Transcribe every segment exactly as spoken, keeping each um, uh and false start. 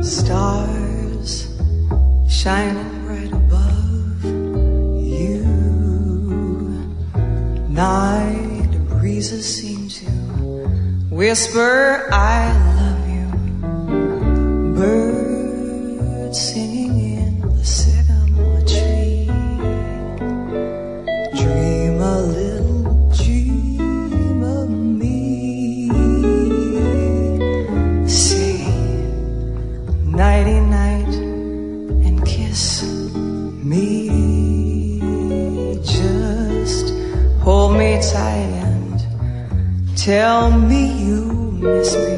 Stars shining right above you. Night breezes seem to whisper I love you. Birds singing in the sycamore tree. Dream a little dream of me. Say nighty night and kiss me. Just hold me tight and tell me you miss me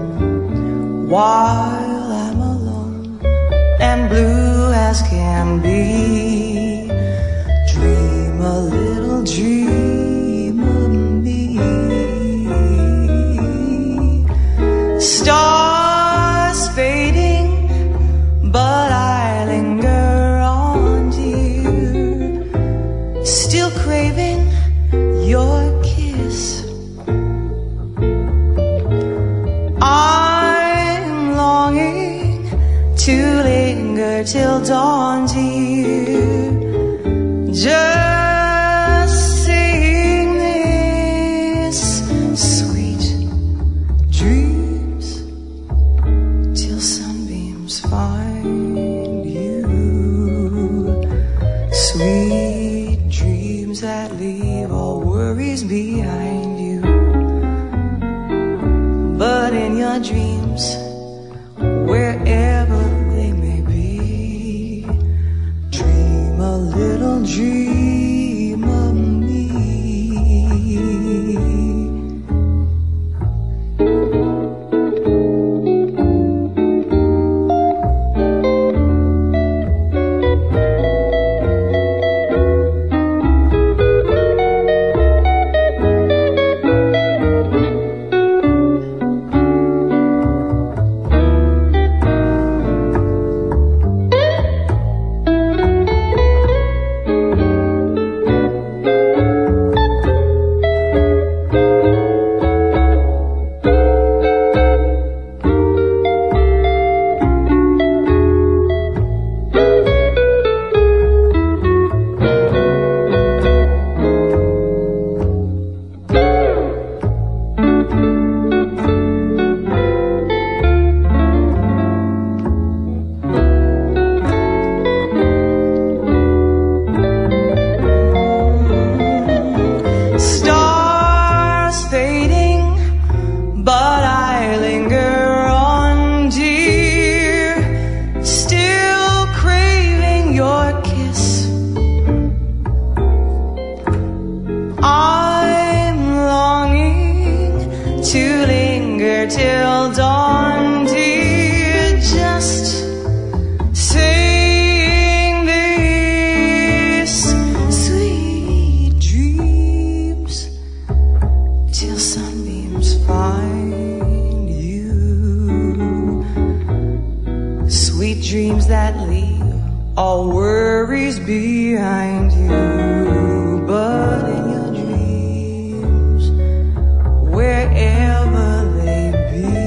while I'm alone and blue as can be. Dream a little dream of me. Stars fading, but I linger on, dear, still craving your kiss. I'm longing to linger till dawn, dear, just saying this. Sweet dreams till sunbeams find you. Sweet dreams that leave all worries behind you. But in your dreams, wherever they may be, dream a little dream of me. Stars fading, but I linger on, dear, still craving your kiss. I'm longing to linger till dawn, dear, just saying this. Sweet dreams till sunbeams find you. Sweet dreams that leave all worries behind you. But in your dreams, wherever they be,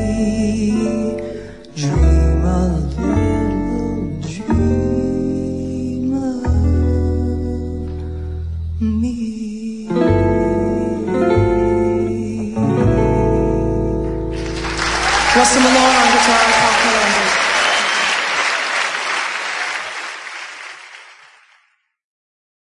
dream a little dream of me. Russell Malone on guitar.